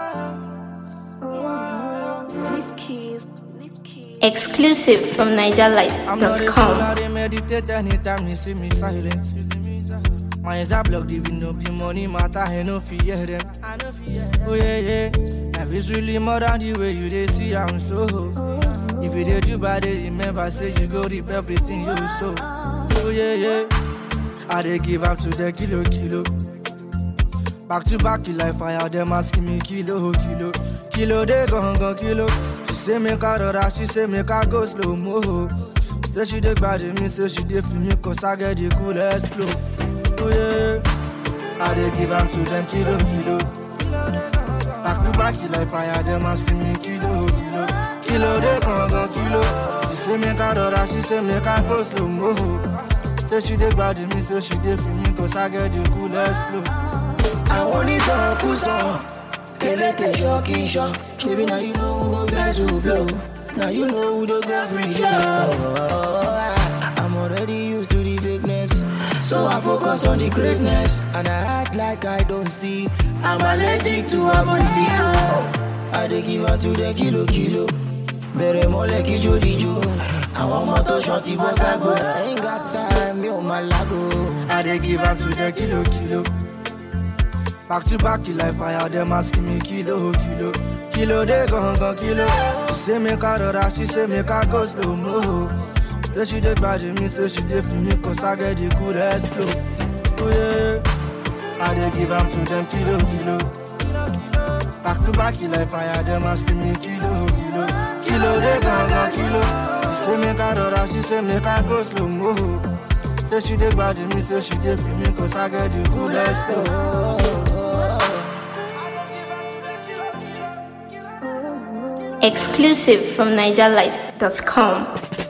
Exclusive from I'm not a fool, NigerLight.com. I dey meditate anytime you see me silent. My eyes are blocked, even though the money matter, I no fear them. Oh yeah. Life is really more than the way you dey see I'm so. If you dey do bad, they remember say you go reap everything you sow. Oh yeah. I dey give up to the kilo. Back to back, you like fire, them asking me kilo. Kilo, they gon' kilo. She say make I rora, she say make I go slow mo. Say she dey bad me, say she dey feel me, cause I get the coolest flow. Oh yeah, I dey give up to them kilo. Back to back, you like fire, them asking me kilo. Kilo, they gon' kilo. She say make I rora, she say make I go slow mo. Say she dey bad me, say she dey feel me, cause I get the coolest flow. I want it all cool song. Elete shocking shock. Baby, now you know who go best to blow. Now you know who the go free show. I'm already used to the fakeness, so I focus on the greatness. And I act like I don't see. I'm allergic to amazing. I dey give her to the kilo. Bere mole kijo. I want more to shorty boss I go. I ain't got time, yo malago. I dey give up to the kilo. Back to back, you like fire, them asking me kilo. Kilo, they gon' kilo. She say make I rora, she say make I go slow mo. Say she dey bad me, say she dey feel me, cause I get the coolest flow. Oh yeah, I dey give up to them kilo. Back to back, you like fire, them asking me kilo. Kilo, they gon' kilo. She say make I rora, she say make I go slow mo. Say she dey bad me, say she dey feel me, cause I get the coolest flow. Exclusive from NigerLight.com.